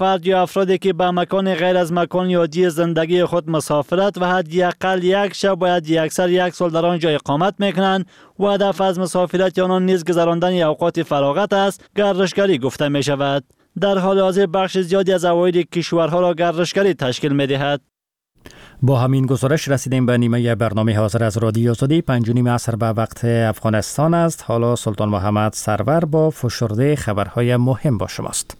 فرد یا افرادی که به مکان غیر از مکان عادی زندگی خود مسافرت و حداقل یک شب و حداکثر 1 سال در آنجا اقامت میکنند و هدف از مسافرت آنان نیز گذراندن اوقات فراغت است، گردشگری گفته می شود. در حال حاضر بخش زیادی از عواید کشورها را گردشگری تشکیل می دهد. با همین گزارش رسیدیم به نیمه برنامه حاضر از رادیو آزادی. 5:30 عصر به وقت افغانستان است. حالا سلطان محمد سرور با فشرده خبرهای مهم با شماست.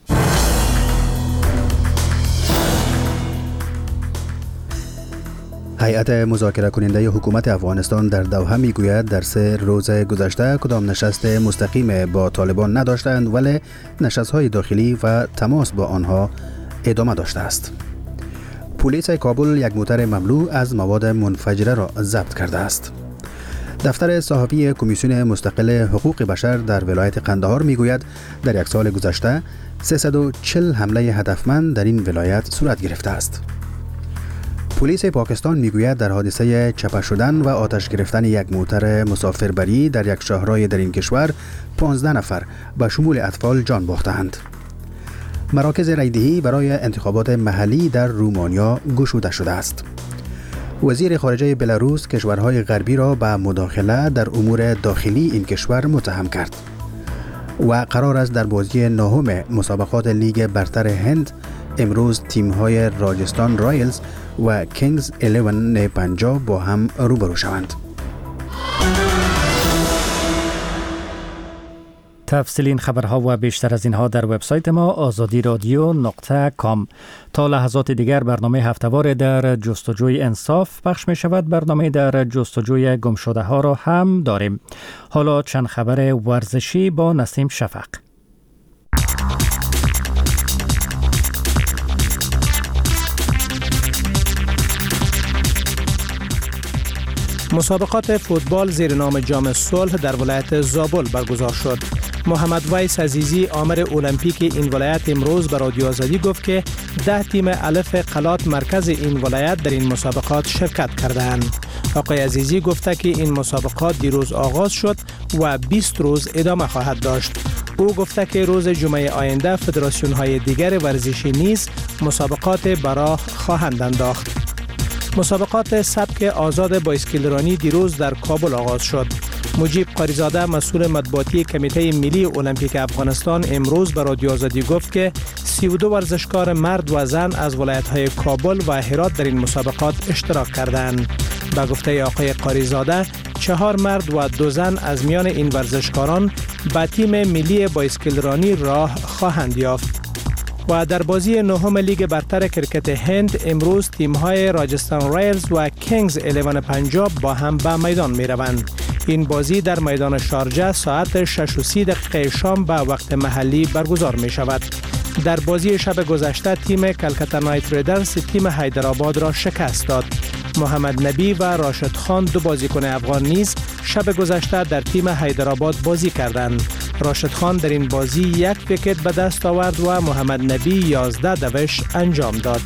هیئت مذاکره کننده حکومت افغانستان در دوحه میگوید در 3 روز گذشته کدام نشست مستقیم با طالبان نداشتند، ولی نشست‌های داخلی و تماس با آنها ادامه داشته است. پلیس کابل یک موتر مملو از مواد منفجره را ضبط کرده است. دفتر صحافی کمیسیون مستقل حقوق بشر در ولایت قندهار میگوید در 1 سال گذشته 340 حمله هدفمند در این ولایت صورت گرفته است. پلیس پاکستان میگوید در حادثه چپه شدن و آتش گرفتن یک موتر مسافربری در یک شاهراه در این کشور 15 نفر به شمول اطفال جان باختند. مراکز رایدهی برای انتخابات محلی در رومانیا گشوده شده است. وزیر خارجه بلاروس کشورهای غربی را به مداخله در امور داخلی این کشور متهم کرد و قرار است در بازی نهم مسابقات لیگ برتر هند امروز تیم‌های راجستان رایلز و کینگز 11 پنجاب با هم روبرو شوند. تفصیل این خبرها و بیشتر از اینها در وبسایت ما azadiradio.com. تا لحظات دیگر برنامه هفته‌وار در جستجوی انصاف پخش می شود. برنامه در جستجوی گمشده ها را هم داریم. حالا چند خبر ورزشی با نسیم شفق. مسابقات فوتبال زیر نام جام صلح در ولایت زابل برگزار شد. محمد ویس عزیزی آمر المپیک این ولایت امروز به رادیو آزادی گفت که 10 تیم الف قلات مرکز این ولایت در این مسابقات شرکت کردند. آقای عزیزی گفته که این مسابقات دیروز آغاز شد و 20 روز ادامه خواهد داشت. او گفته که روز جمعه آینده فدراسیون های دیگر ورزشی نیز مسابقات براه خواهند انداخت. مسابقات سبک آزاد بایسکلرانی دیروز در کابل آغاز شد. مجیب قاریزاده مسئول مطبوعاتی کمیته ملی المپیک افغانستان امروز به رادیو آزادی گفت که 32 ورزشکار مرد و زن از ولایت‌های کابل و هرات در این مسابقات اشتراک کردند. به گفته آقای قاریزاده 4 مرد و 2 زن از میان این ورزشکاران به تیم ملی بایسکلرانی راه خواهند یافت. و در بازی نهم لیگ برتر کرکت هند امروز تیم‌های راجستان رایلز و کینگز 11 پنجاب با هم به میدان می‌روند. این بازی در میدان شارجه ساعت 6:30 شام به وقت محلی برگزار می‌شود. در بازی شب گذشته تیم کلکتا نایت ریدرز تیم حیدرآباد را شکست داد. محمد نبی و راشد خان 2 بازیکن افغان نیز شب گذشته در تیم حیدرآباد بازی کردند. راشد خان در این بازی 1 ویکت به دست آورد و محمد نبی 11 دوش انجام داد.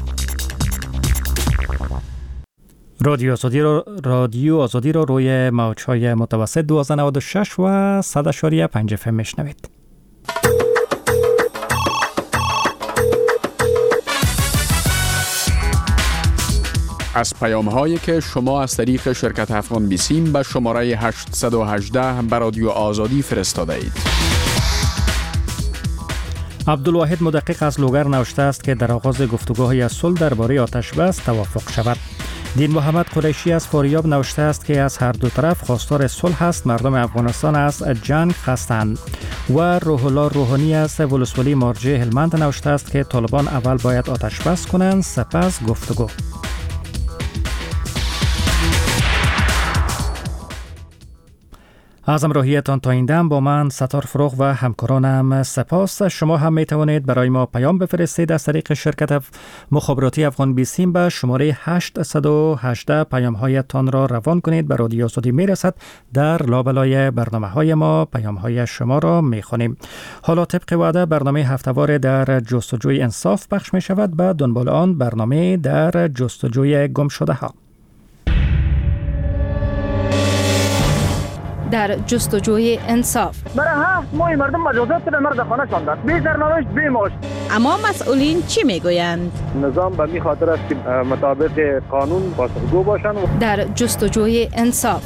رادیو آزادی را روی موج‌های متوسط 1296 و 100.5 FM میشنوید. از پیام‌هایی که شما از طریق شرکت افغان بیسیم به شماره 818 به رادیو آزادی فرستاده اید. عبدالواحد مدقق از لوگر نوشته است که در آغاز گفتگوهای صلح درباره آتش بس توافق شود. دین محمد قریشی از فاریاب نوشته است که از هر دو طرف خواستار صلح است. مردم افغانستان از جنگ خستند. و روح الله روحانی از ولسوالی مارجه هلمند نوشته است که طالبان اول باید آتش بس کنند سپس گفتگو. از همراهیتان تا این دم با من ستار فروغ و همکارانم سپاس. شما هم می توانید برای ما پیام بفرستید از طریق شرکت مخابراتی افغان بیسیم به شماره 818 پیام هایتان را روان کنید. به رادیو آزادی می رسد. در لابلای برنامه های ما پیام های شما را می خوانیم. حالا طبق وعده برنامه هفته‌وار در جستجوی انصاف پخش می شود. به دنبال آن برنامه در جستجوی گمشده ها. در جستجوی انصاف. برای 7 ماه مردم مجازات شدن، مرد خانه شاندن، بی سرنوشت بی معاش. اما مسئولین چی میگویند؟ نظام به می خاطر است که مطابق قانون پاسخگو باشند. در جستجوی انصاف.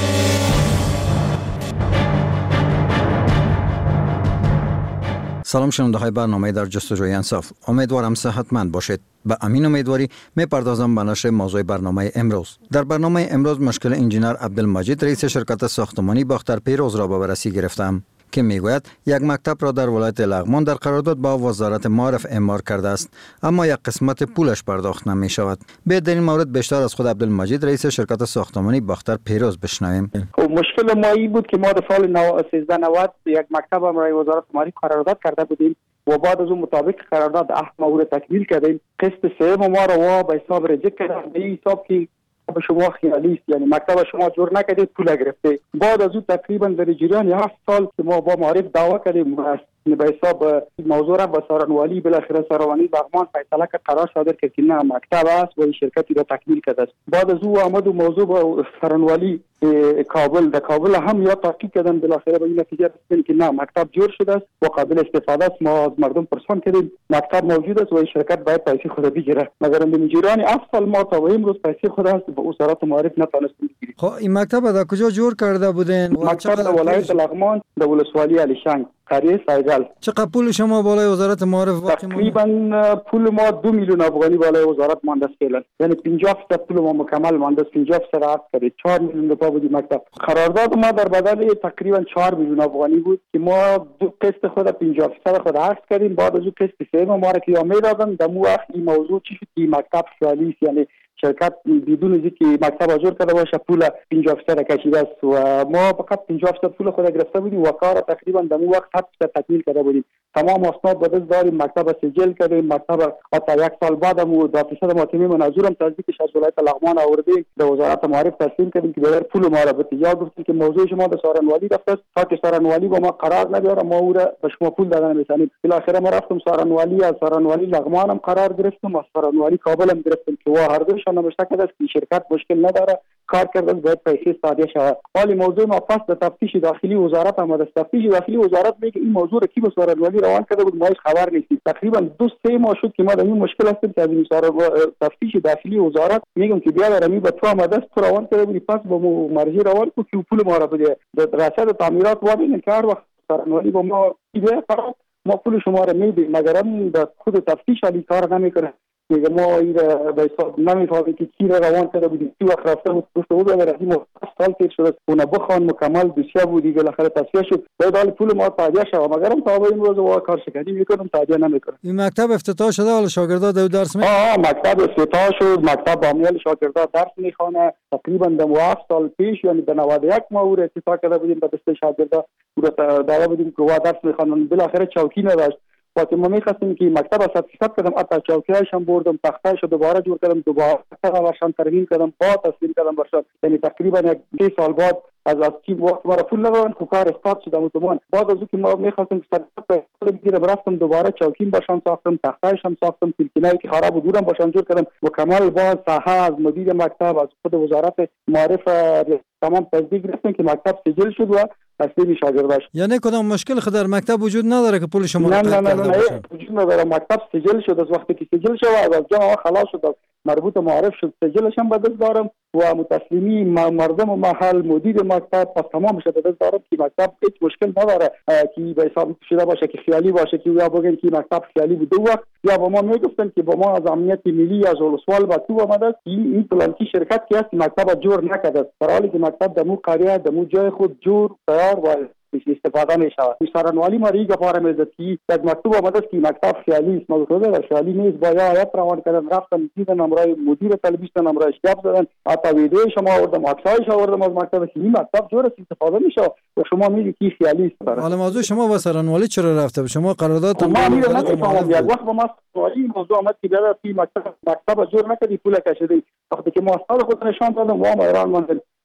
سلام شنونده های برنامه در جستجوی انصاف، امیدوارم صحتمند باشید. به امین امیدواری میپردازم به نشر موضوع برنامه امروز. در برنامه امروز مشکل انجینر عبدالمجید رئیس شرکت ساختمانی باختر پیروز را به بررسی گرفتم که میگوید یک مکتب را در ولایت لغمان در قرارداد با وزارت معارف اعمار کرده است، اما یک قسمت پولش پرداخت نمی شود. به در این مورد بیشتر از خود عبدالمجید رئیس شرکت ساختمانی باختر پیروز بشنویم. مشکل ما این بود که ما در سال 1390 یک مکتب برای وزارت معارف قرارداد کرده بودیم و بعد از اون مطابق قرارداد 8 ماه را تکمیل کردیم. قسط سوم ما را به حساب رجع کردن، به این حساب که به شما خیالی است، یعنی مکتب شما جور نکردید پول گرفته. بعد از اون تقریبا در جریان 7 سال که ما با معارف دعوا کردیم به حساب موضوع را با سارنوالی، بالاخره سارنوالی لغمان فیصله کرد، قرار صادر کرد که نه مکتب است و این شرکتی را تکمیل کرده است. بعد از او آمد و موضوع با سارنوالی کابل، در کابل هم یا تحقیق کردن، بالاخره به این نتیجه رسیدن که نه مکتب جور شده است و قابل استفاده است. ما از مردم پرسان کردیم مکتب موجود است و این شرکت باید پیسه خود بگیره، مگر در جریان 7 سال ما تا امروز پیسه خود است به وزارت معارف نتونستیم بگیریم. خب این مکتب در کجا جور کرده بودین؟ مکتب در ولایت لغمان در ولسوالی علیشنگ قریه سایگل. چقدر پول شما بالای وزارت معارف واقع تقریبا پول ما 2 میلیون افغانی بالای وزارت مانده است فعلا، یعنی 50% پول ما مکمل مانده است، 50% عقد کرده 4 میلیون روپیه بود مکتب. قرارداد ما در بدل تقریبا 4 میلیون افغانی بود که ما دو قسط خود 50% خود عقد کردیم. بعد از اون قسط سوم ما را که یا میدادن در مو وقت این موضوع چی شد که مکتب خیالی است، یعنی شرکت بدون از اینکه مکتب اجور کرده باشه پول 50% کشیده است و ما فقط 50% پول خود گرفته بودیم و کار تقریبا در اون وقت 7% تکمیل کرده بودیم. تمام اسناد به دست داریم، مکتب سجل کردیم، مکتب تا 1 سال بعد هم دادرس ماتمی منظورم تصدیقش از ولایت لغمان آوردیم در وزارت معارف تسلیم کردیم که بغیر پول ما را بده. یا گفتیم که موضوع شما به سارنوالی رفته است تا که سارنوالی با ما قرار نگیره ما او را به شما پول دادن می‌تونیم. بالاخره ما رفتم سارنوالی، از سارنوالی لغمان هم قرار گرفتم، از سارنوالی کابل هم گرفتم که هر دوشان نوشته کرده است که شرکت مشکل نداره، کار کرده باید پیسه صادر شود. ولی موضوع ما پس به تفتیش داخلی وزارت آمد. تفتیش داخلی وزارت میگه این موضوع را کی به سارنوالی روان کرده بود ما هیچ خبر نیستیم. تقریبا 2-3 ماه شد که ما در این مشکل هستیم که از این تفتیش داخلی وزارت میگم که بیا در می به تو آمده است تو روان کرده بودی، پس با مرجع روان کو که پول ما را بده. رصد تعمیرات و ببین که هر وقت سارنوالی با ما ایده ما پول شما را میدیم، مگر در خود تفتیش علی کار نمیکنه. میگه ما این به حساب نمیفهمیم که کی را روان کرده بودیم، کی وقت رفته بود، گفته بود اگر از این 7 سال تیر شده اون بخوان مکمل دوسیه بودی، بالاخره تصفیه شد باید پول ما تادیه شود، مگرم تا به امروز وا کار شکردی میکنم تادیه نمیکنه. این مکتب افتتاح شده، حالا شاگردا درس مکتب افتتاح شد، مکتب با میل شاگردا درس میخوانه. تقریبا در 7 سال پیش یعنی در 91 ما او را افتتاح کرده بودیم، به دست شاگردا او را داده بودیم که درس میخوانن. بالاخره چوکی نداشت وقتی ما می‌خواستیم که مکتب از تاسیس کردم، حتی چوکی‌هاش هم بردم، تخته‌اش دوباره جور کردم، دوباره برشان ترمیم کردم، با تسلیم کردم برشان. یعنی تقریبا 3 سال بعد از کی وقت ما پول ندادن که کار استارت شد اتومان. بعد از اینکه ما می‌خواستیم سرتیفیکت بگیرم برفتم دوباره چوکیم برشان ساختم، تخته‌اش هم ساختم، سلکینایی که خراب بودم برشان جور کردم. مکمل با ساحه از مدیر مکتب از خود وزارت معارف تمام تصدیق گرفتیم که مکتب سجل شد و تسلیم شاگرداش. یعنی کدام مشکل خود در مکتب وجود نداره که پول شما نه وجود نداره. مکتب سجل شد، از وقتی که سجل شد از جمع خلاص شد، مربوط معارف شد، سجلش هم به دست دارم و متسلمی مردم و محل مدیر مکتب پس تمام شده به دست دارم که مکتب هیچ مشکل نداره که به حساب شده باشه که خیالی باشه که یا بگن که مکتب خیالی بود. دو وقت یا با ما میگفتن که با ما از امنیت ملی از ولسوال با تو آمده این پلانکی شرکت که است مکتب جور نکرده، در حالی که مکتب دمو قریه دمو جای خود جور تیار و استفاده میشود. سارنوالی ما ریگه فارم ازتی یک مکتوب آمده است که مکتب خیالی است، مگه در خیالی نیست. با یا آیت روان کردن رفتن دیدن امرای مدیر تلویزیون امرای شب زدن، حتی ویدیو شما آوردم، عکسایش آوردم از مکتب که این مکتب جور است استفاده میشه و شما میگی که خیالی است. حالا موضوع شما با سارنوالی چرا رفته؟ شما قرارداد ما نمیفهمم. یک وقت با ما سارنوالی موضوع آمد که بیاد که مکتب جور نکردی پول کشیدی. وقتی که ما استاد خود نشان دادم و ما ایران ماندن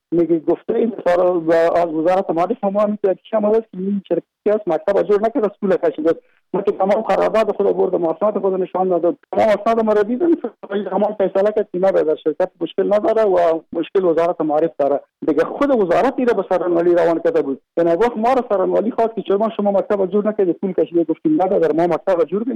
میگه گفته این از وزارت معارف ما میگه که شما این شرکت مکتب جور نکرد اسکول کشید ما که تمام قرارداد خود برد اسناد خود نشان داد تمام اسناد ما را دیدن تمام فیصله کرد که در شرکت مشکل نداره و مشکل وزارت معارف داره دیگه خود وزارت ایره به سرانوالی روان کرده بود به نگاه ما را سرانوالی خواست که چرا شما مکتب جور نکردید پول کشید گفتیم نداره ما مکتب جور